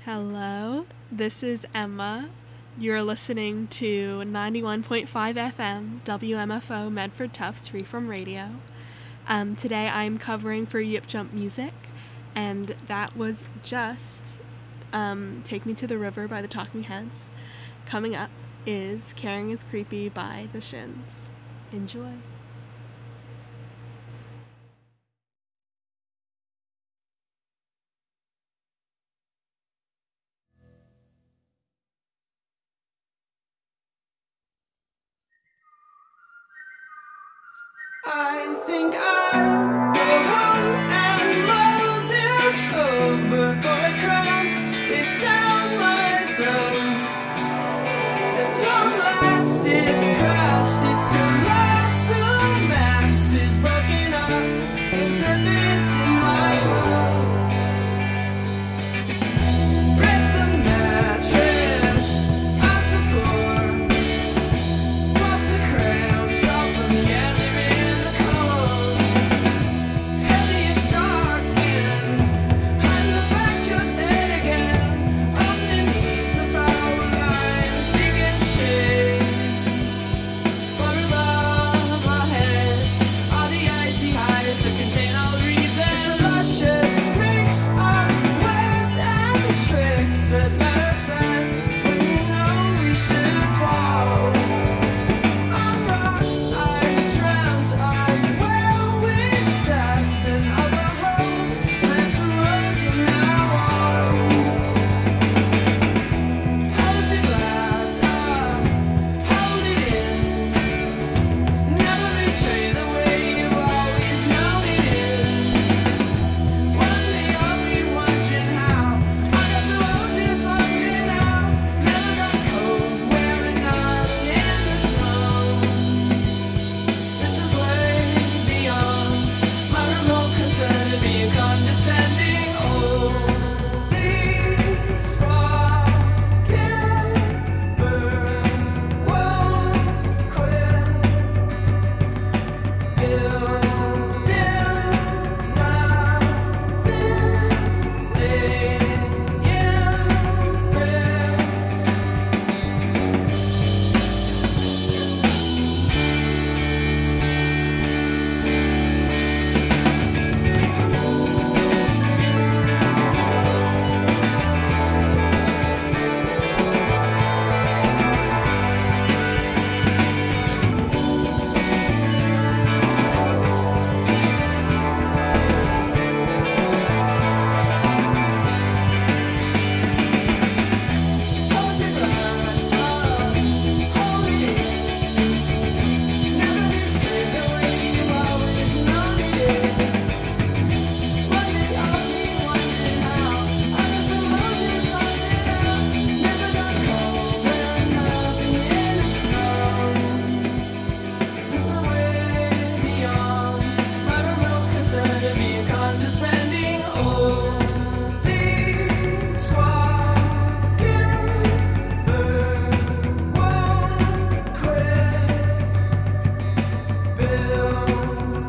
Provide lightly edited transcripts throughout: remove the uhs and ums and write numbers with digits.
Hello, this is Emma. You're listening to 91.5 FM WMFO Medford Tufts Freeform Radio. Today I'm covering for Yip Jump Music, and that was just Take Me to the River by the Talking Heads. Coming up is Caring is Creepy by the Shins. Enjoy. I think I'll go home and mull this over for a crown it down my throat. At long last it's crashed, its colossal mass is broken up into bits in my world. Break the mattress off the floor, pop the cramps off of the alley. Elliot dogs in, I'm the fact you're dead again. Underneath the power line, seeking shade. Far above our heads are the icy heights that contain all reason. It's a luscious mix of words and tricks that let us back when we know we should fall. On rocks I dreamt of where we'd stepped and of a road that's a road from now on. Hold your glass up, hold it in. Never betray the way you've always known it is. One day I'll be wondering how I got so old just wondering how. Never got cold wearing none in the snow. This is way beyond my remote concern of being condescending. Oh, these squawking birds won't quit building nothing, laying bricks. Hold your glass up, hold it in. Never betray the way you've always known it is. One day I'll be wondering how I got so old just wondering how. Never got cold wearing nothing in the snow. This is way beyond my remote concern of being condescending. Oh, these squawking birds won't quit building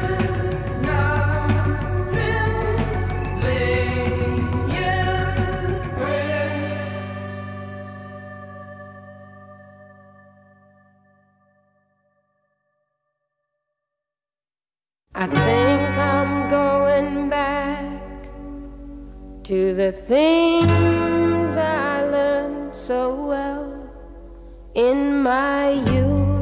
nothing, laying bricks. I think I'm going back to the things I learned so well in my youth.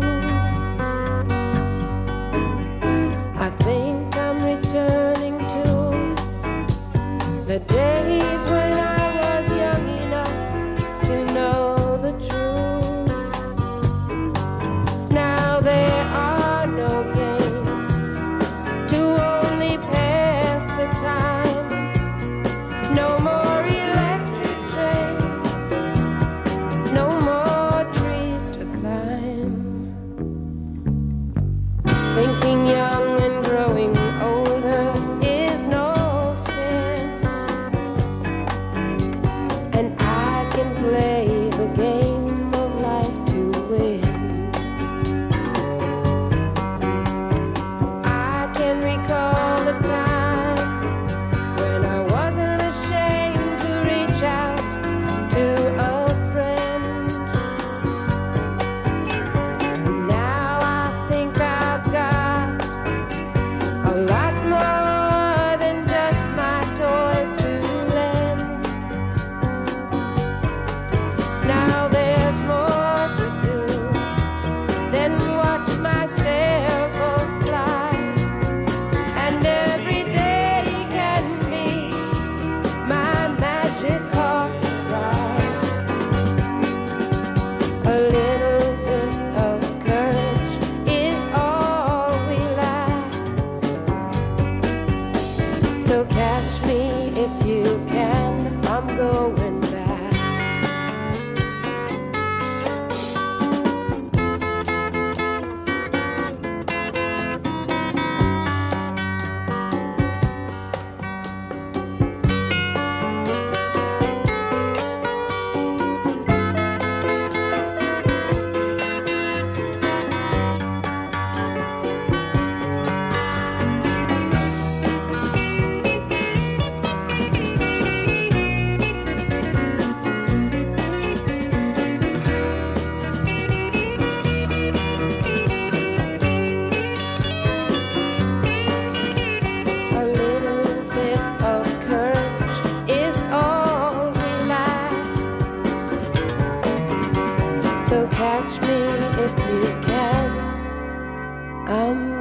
I think I'm returning to the days when I was young enough to know the truth. Now there are no games to only pass the time. No more electric trains, no more trees to climb.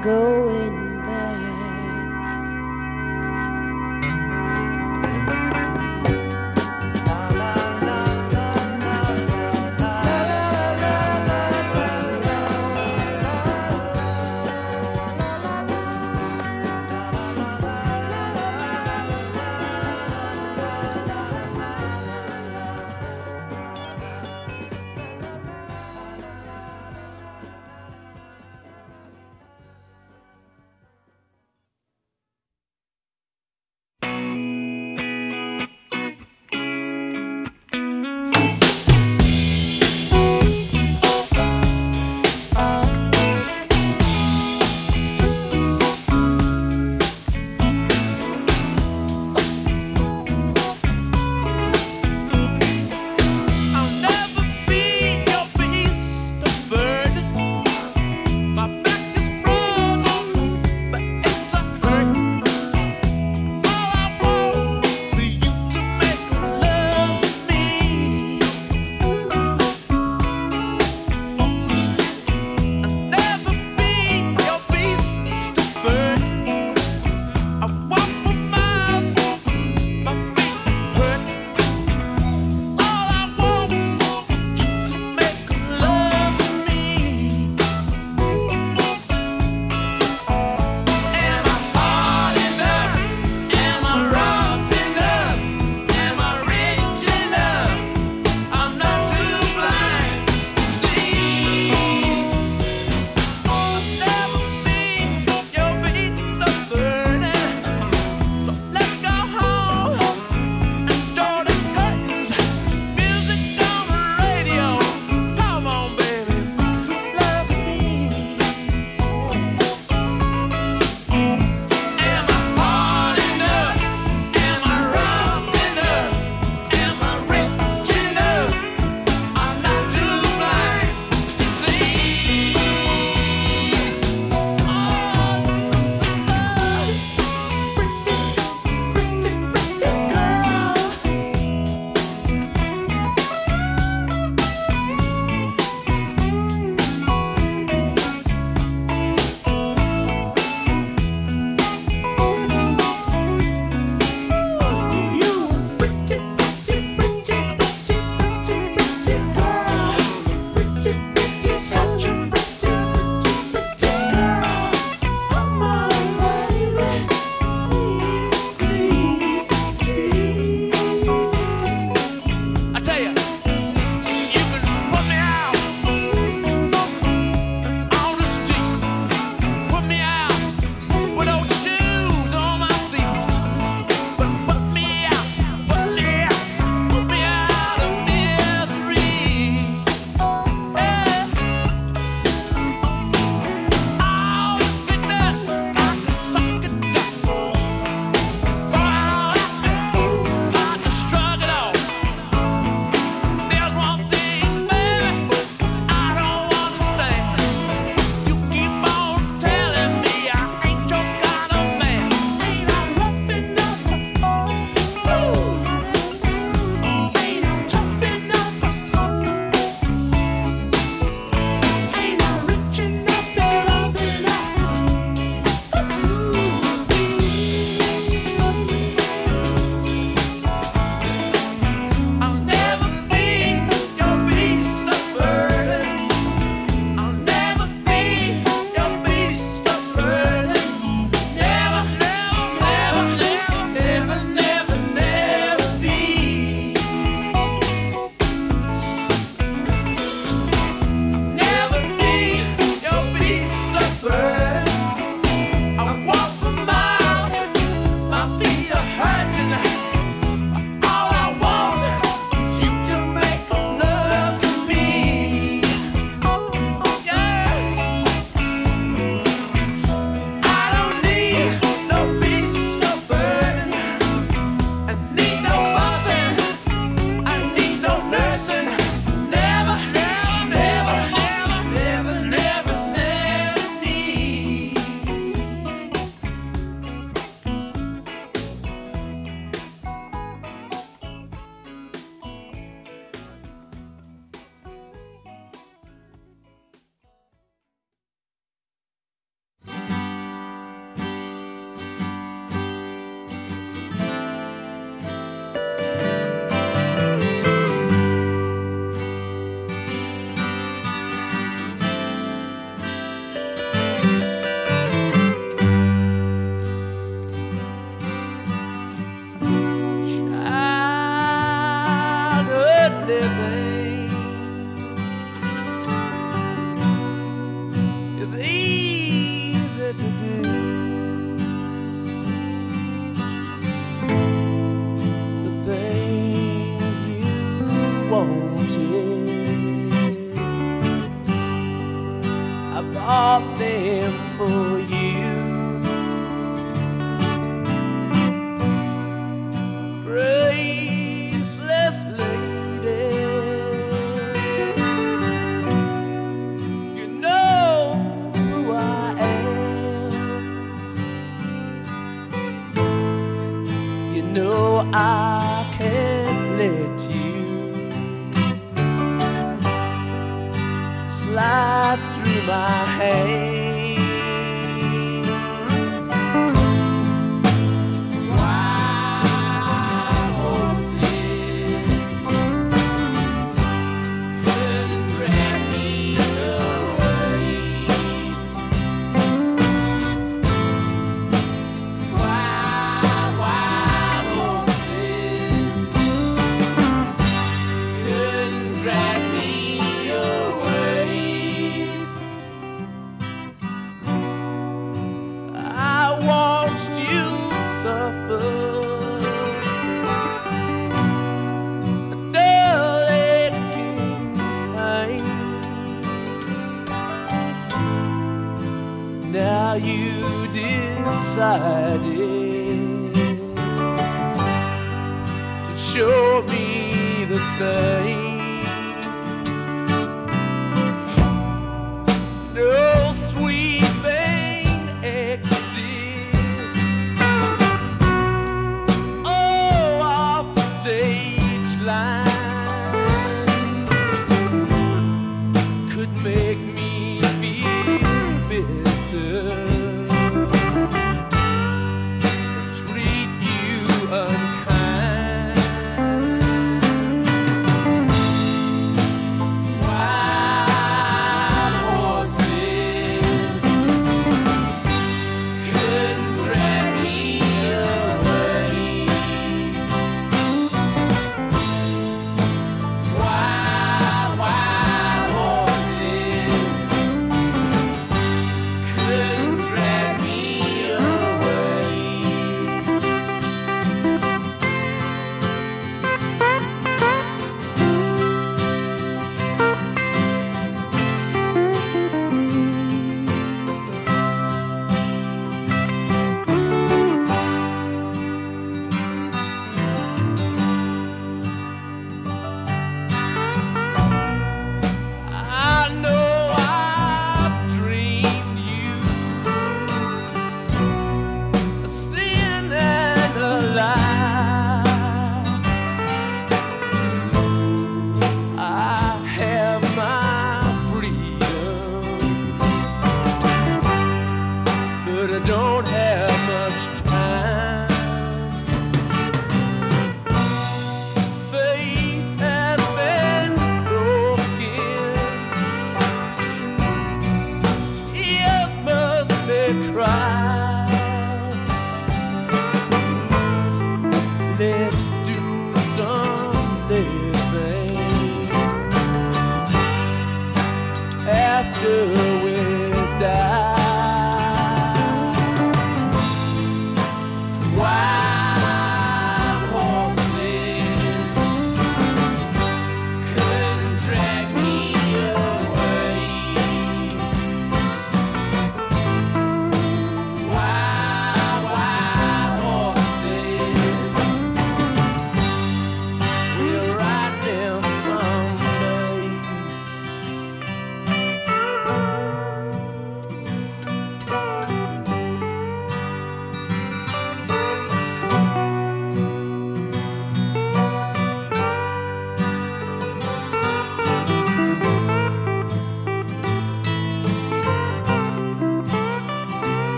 going back. do the things you wanted. I bought them for you. Graceless lady, you know who I am. You know I can't let you slide through my hands. Wild horses couldn't drag me away. Wild horses couldn't drag me away. I watched you suffer a dull aching pain. Now you decided to show me the same. No sweeping exits, oh, off stage lines could make me feel bitter, treat you unkind.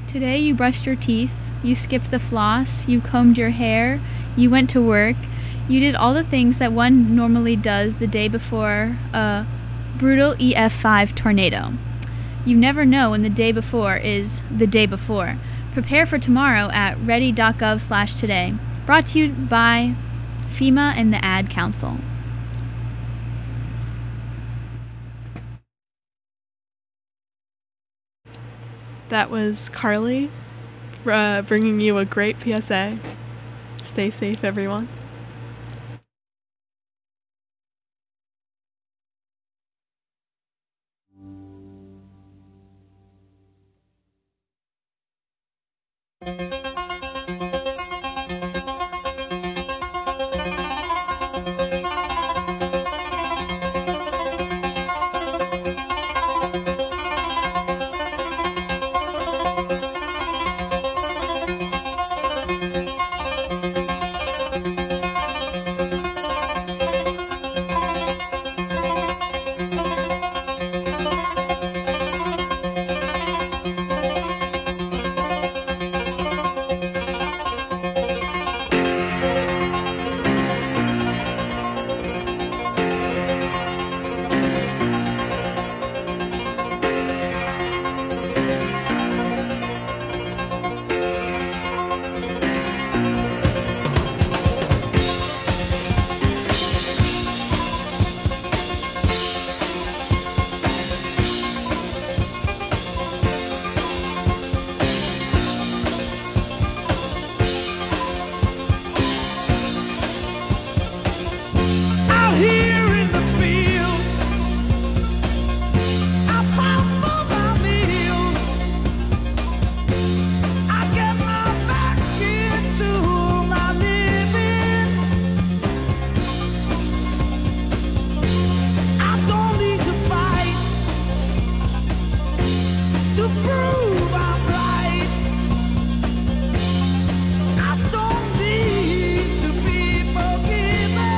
Today you brushed your teeth, you skipped the floss, you combed your hair, you went to work, you did all the things that one normally does the day before a brutal EF5 tornado. You never know when the day before is the day before. Prepare for tomorrow at ready.gov/today. Brought to you by FEMA and the Ad Council. That was Carly bringing you a great PSA. Stay safe, everyone. Out here in the fields, I fight for my meals. I get my back into my living. I don't need to fight to prove I'm right. I don't need to be forgiven.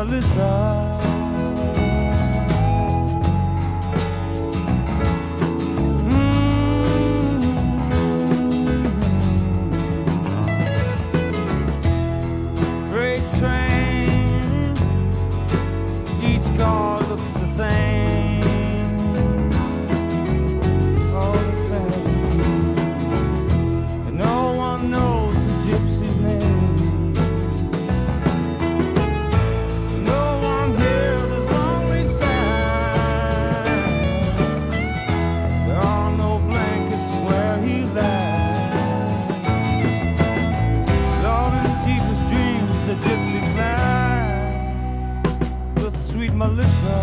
Melissa. Freight train, each car looks the same, all the same, and no one knows the gypsy's name. No one hears his lonely sigh. There are no blankets where he lies. All his deepest dreams, the gypsy fly with sweet Melissa.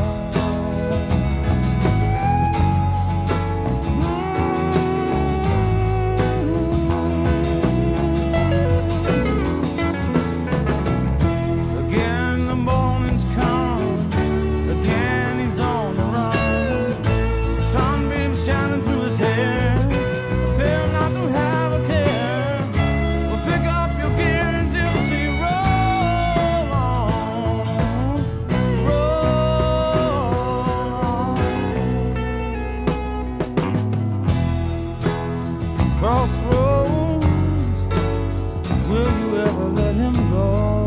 Again the morning's come, again he's on the run. Sunbeams shining through his hair, appear not to have a care. Well, pick up your gear and gypsy, roll on, roll on. Crossroads, will you ever let him go?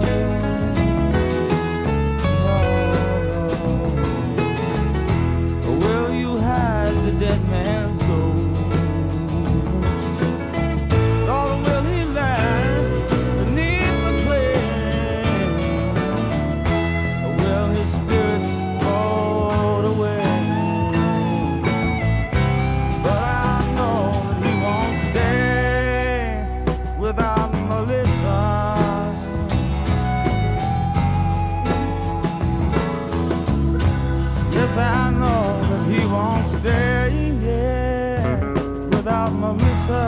Or will you hide the dead man's ghost? Or will he lie beneath the clay? Or will his spirit float away? But I know that he won't stay without Melissa. Yes, I know that he won't stay, yeah, without Melissa.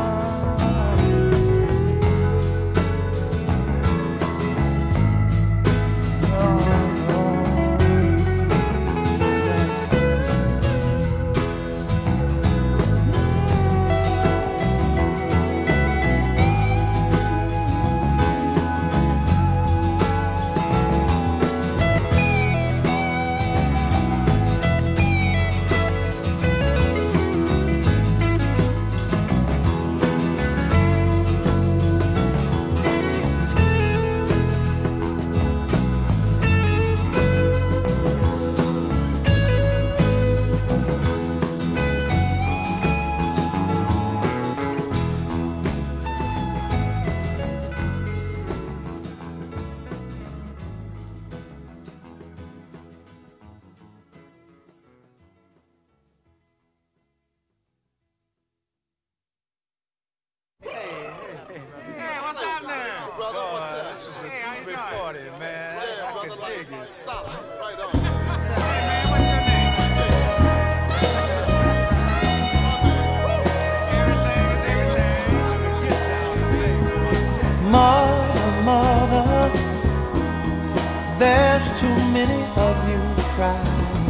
Brother, what's up? This is a big party, man. I can dig it. Solid. Right on. Hey, man, what's your name? Mother, mother, there's too many of you crying.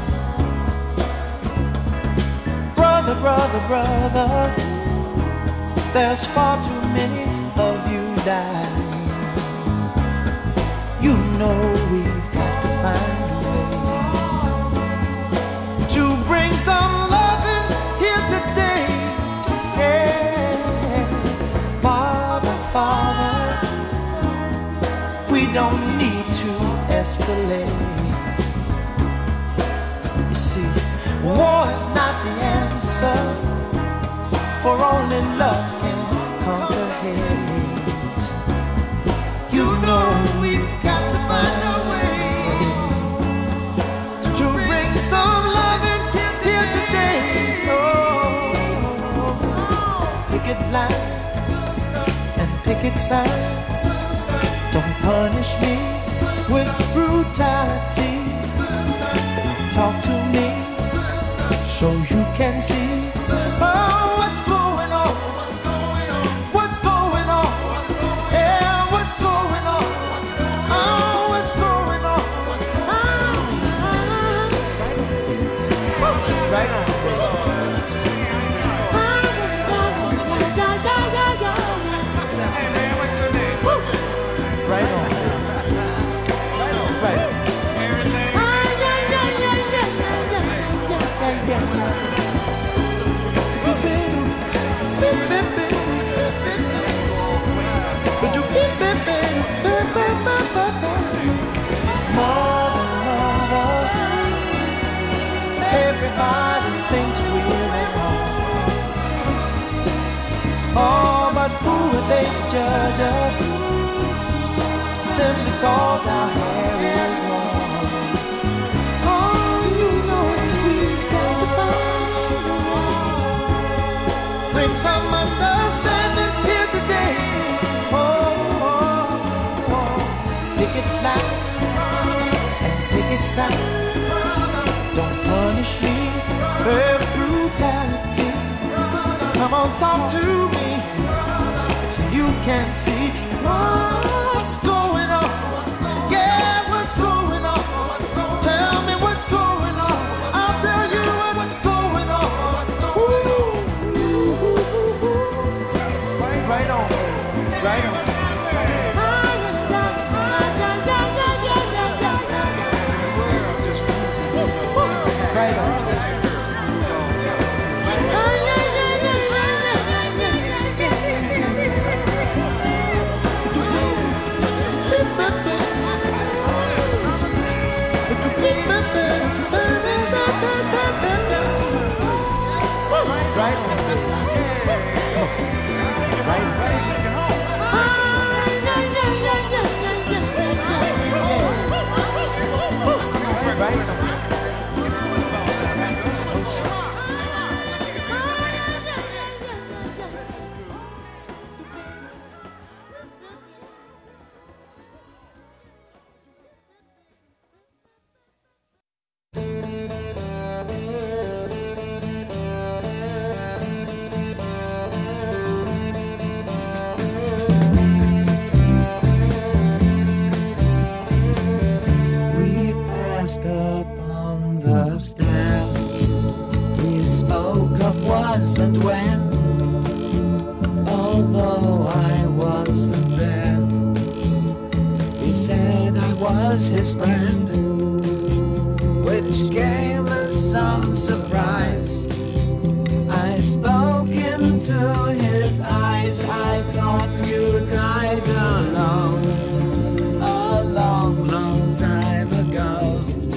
Brother, brother, brother, there's far too many of you dying. You know we've got to find a way to bring some loving here today. Yeah. Father, Father, we don't need to escalate. You see, war is not the answer, for only love can conquer hate. You know we've got to find a way to bring some loving here today. Oh, picket lines and picket signs, don't punish me with brutality. Talk to me so you can see what's going on. What's going on? Yeah, what's going on? Oh, what's going on? Right on. just simply cause our hair is long. Oh, you know we've got to find a way. Bring some understanding here today. Pick it loud and pick it sound. Don't punish me with brutality. Come on, talk to me so you can see what's going on. Yeah, what's going on? Tell me what's going on. I'll tell you what's going on. Ooh. Right on, right on. Right on. Upon the stair, we spoke of was and when, although I wasn't there. He said I was his friend, which came as some surprise. I spoke into his eyes. I thought you died alone a long, long time ago.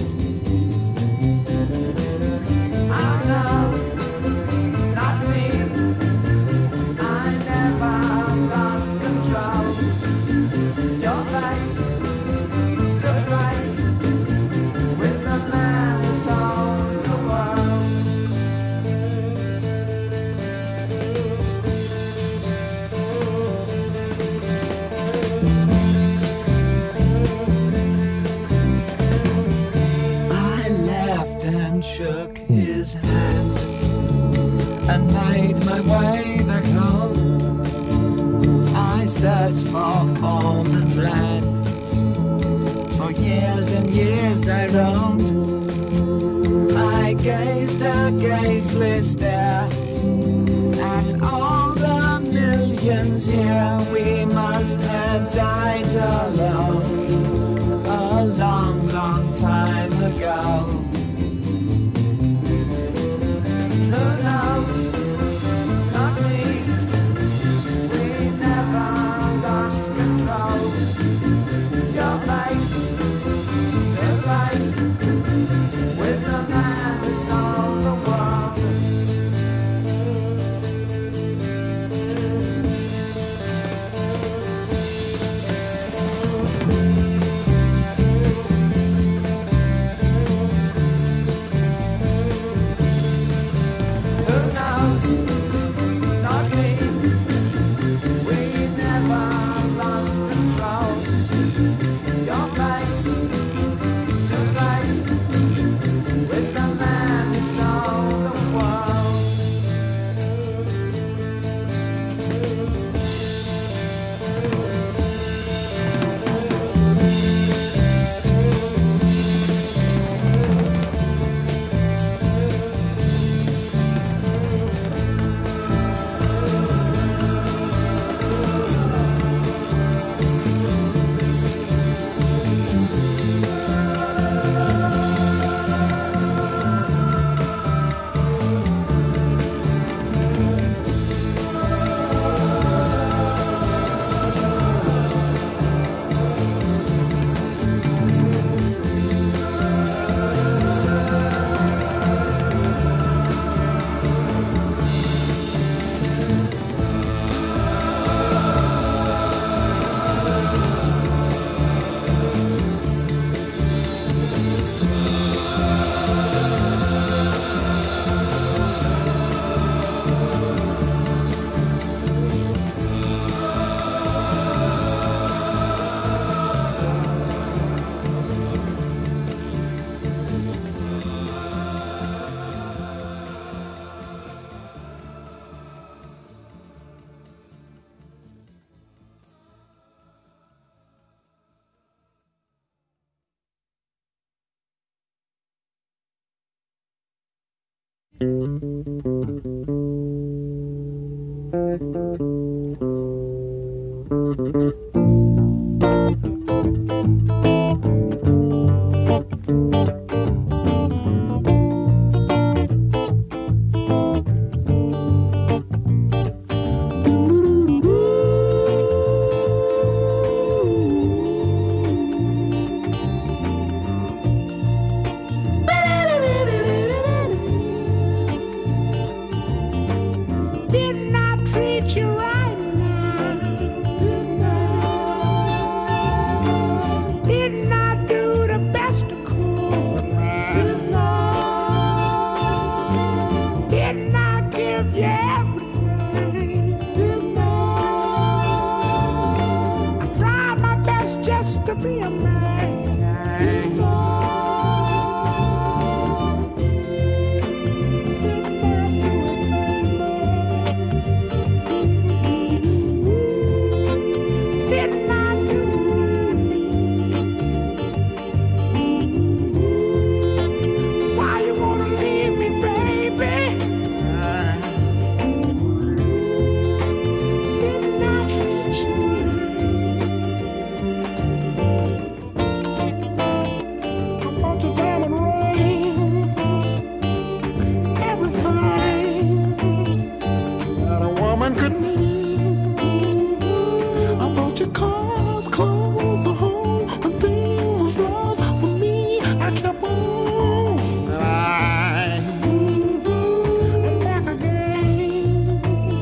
Shook his hand and made my way back home. I searched for form and land. For years and years I roamed. I gazed a gazeless stare at all the millions here. We must have died alone a long, long time ago. Who knows? Not me. We never lost control. Your face to face with the man who sold the world. Didn't I treat you right now? Didn't I do the best I could? Didn't I give you everything? I tried my best just to be a man. Didn't I do right? Why you wanna leave me, baby? Didn't I treat you right? I bought you diamond rings, everything that a woman could need. I bought you cars, clothes, a home. When things was rough for me, I kept on. I'm back again.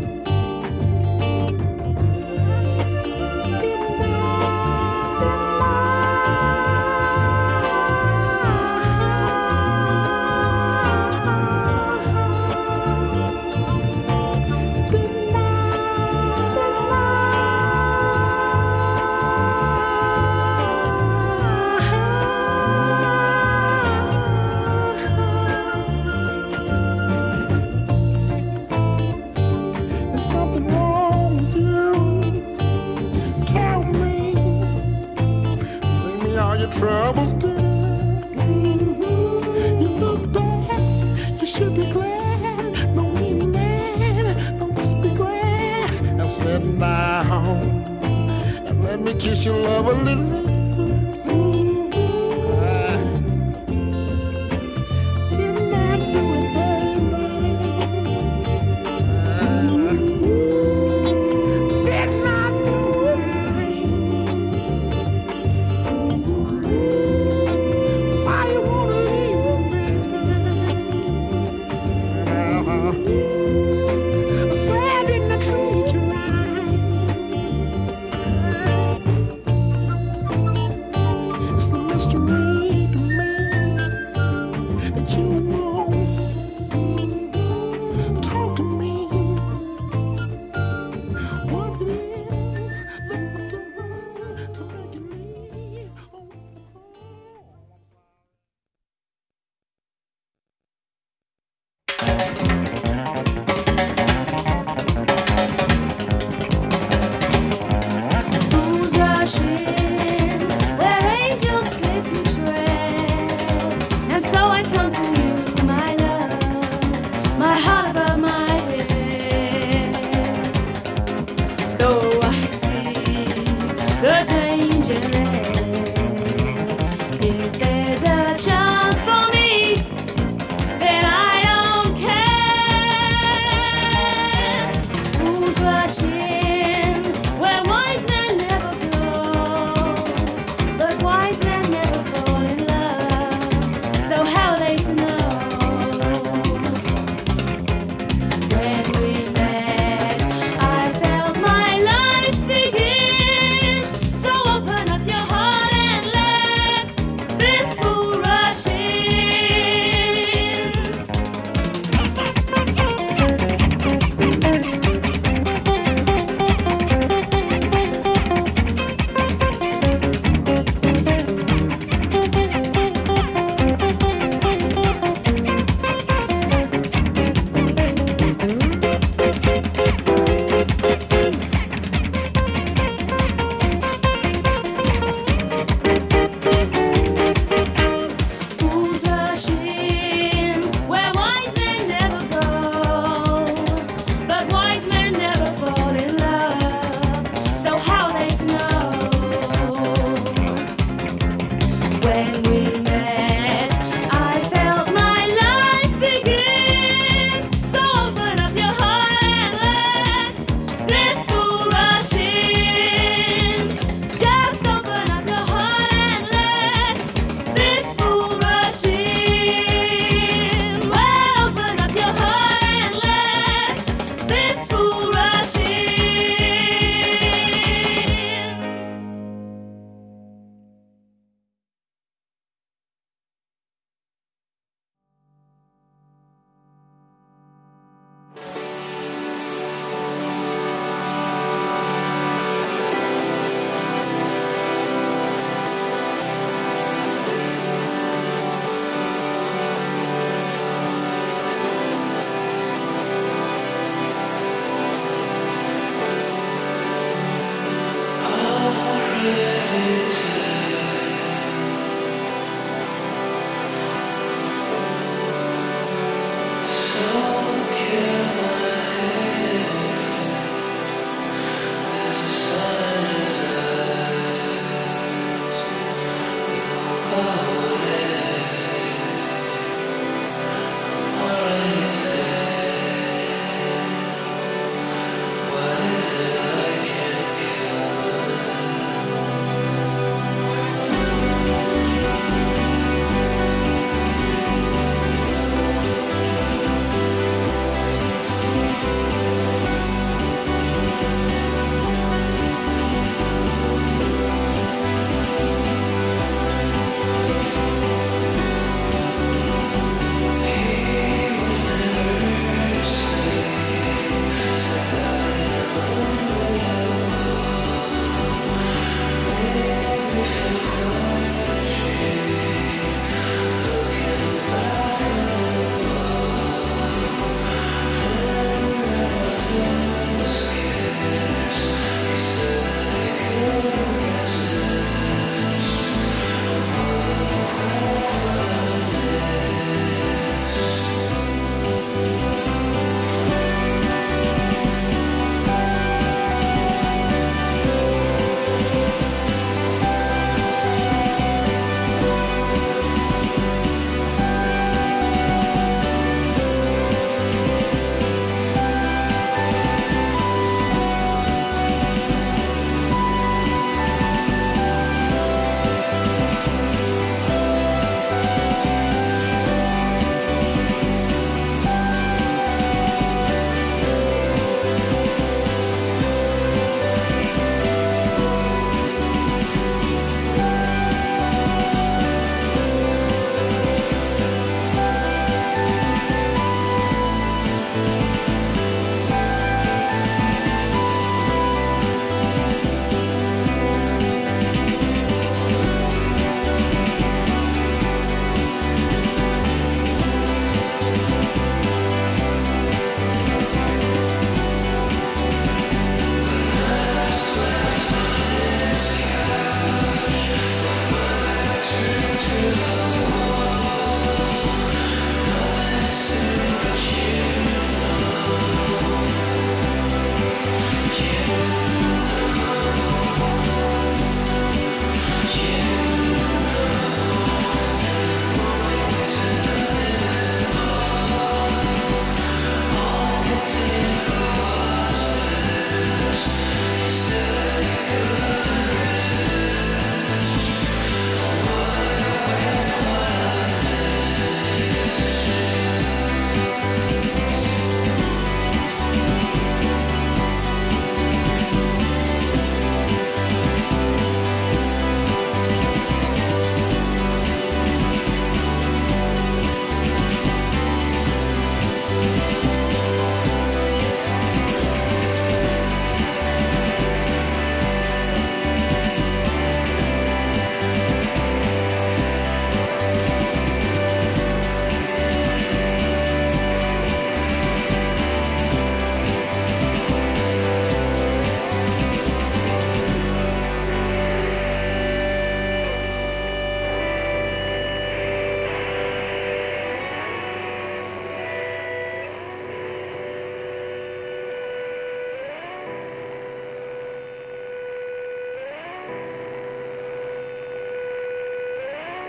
There's something wrong with you. Tell me. Bring me all your troubles, dear. You look bad. You should be glad. No mean man. No, just be glad. Now sit down and let me kiss your love a little. Didn't I do it, baby? Didn't I do it right? Why you wanna leave me, baby? I said, didn't I treat you right? It's a mystery to me that you won't talk to me. What it is that I've done to make you leave? Fools rush in where angels flit and tread, and so I come to you, my love, my heart above my head. Though I see the danger ahead, if there's a chance for me, then I don't care. Fools rush in where wise men never go, but wise men never fall in love. So how are they to know? When we met, I felt my life begin. So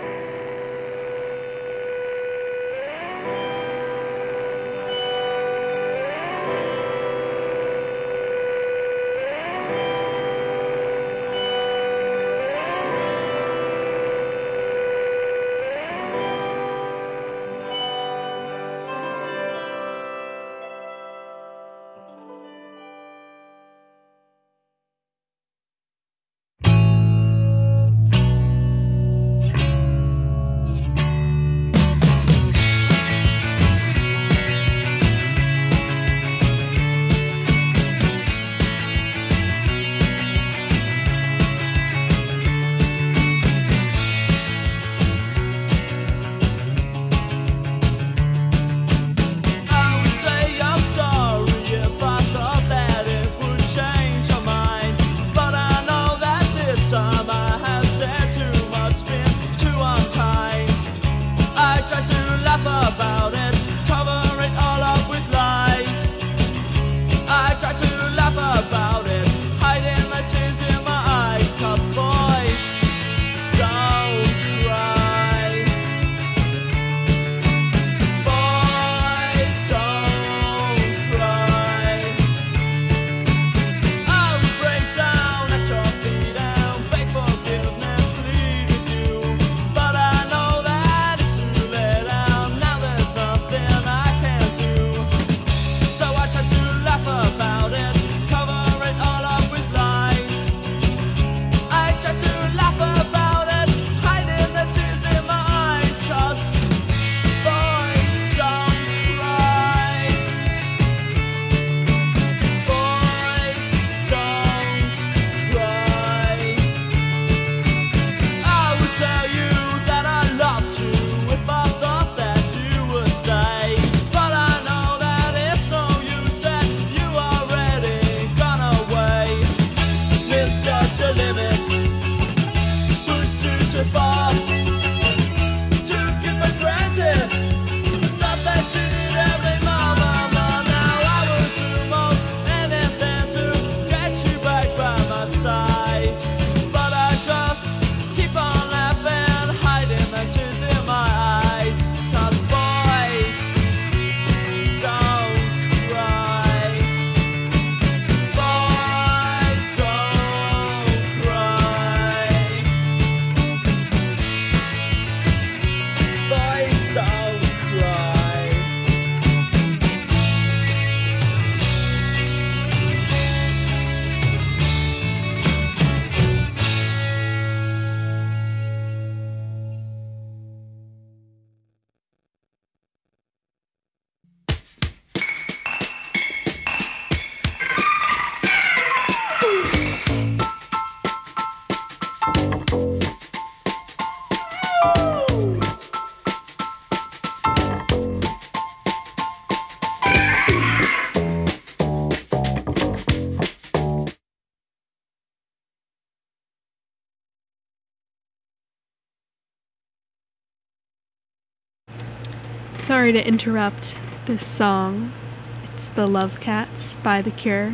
Sorry to interrupt this song. It's the Love Cats by The Cure.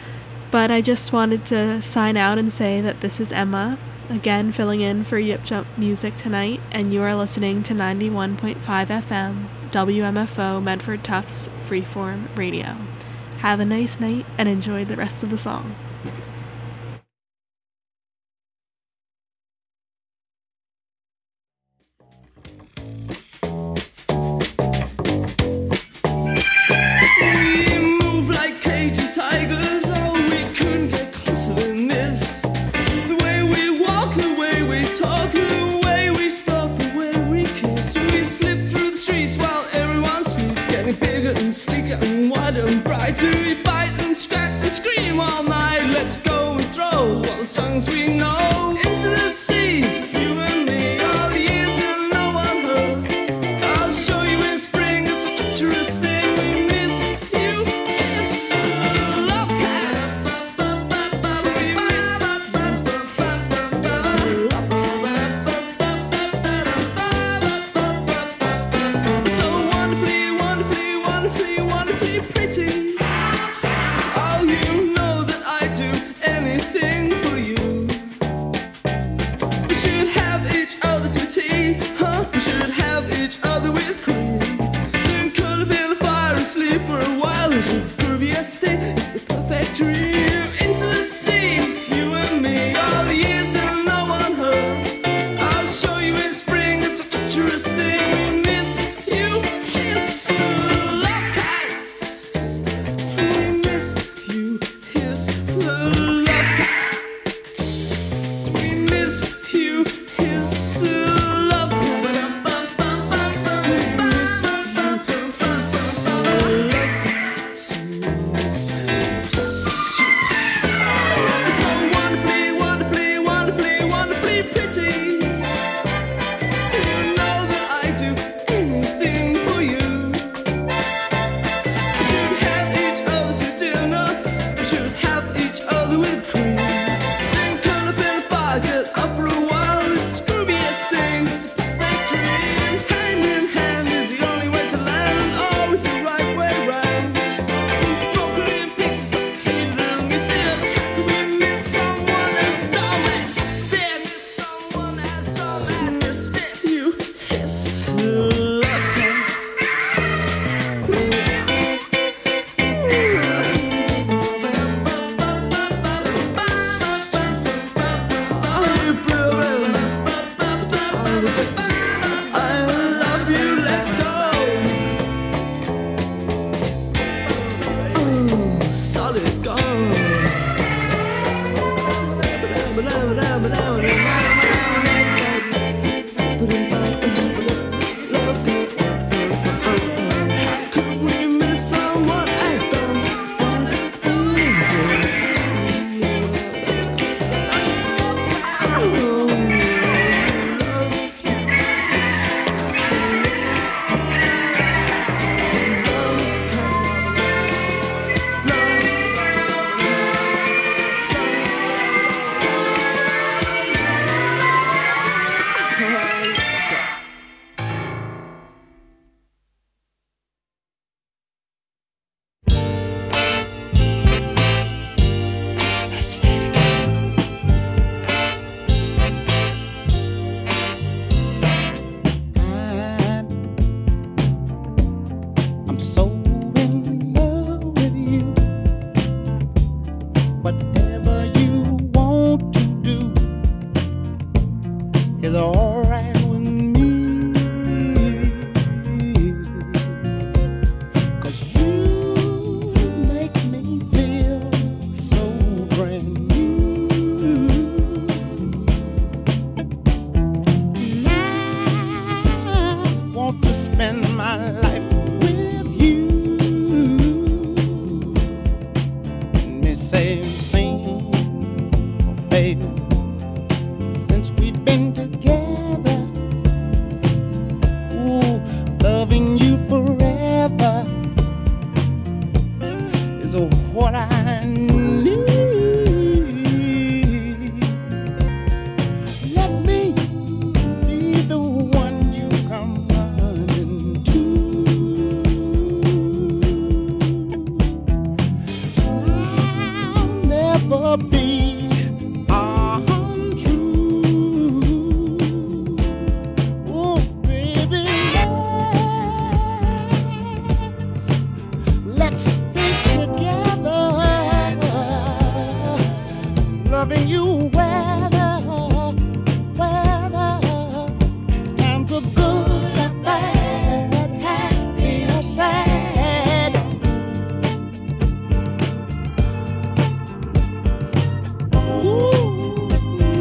But I just wanted to sign out and say that this is Emma, again filling in for Yip Jump Music tonight, and you are listening to 91.5 FM, WMFO Medford Tufts Freeform Radio. Have a nice night and enjoy the rest of the song. To bite and scratch and scream all night. Let's go and throw all the songs we know into the sea. You and me, all the years that no one heard. I'll show you in spring, it's a treacherous thing. We miss you, yes. Love cats. We miss love cats. So wonderfully, wonderfully, wonderfully, wonderfully pretty. You know that I do anything for you. ba-da-ba-da-ba-da-ba-da.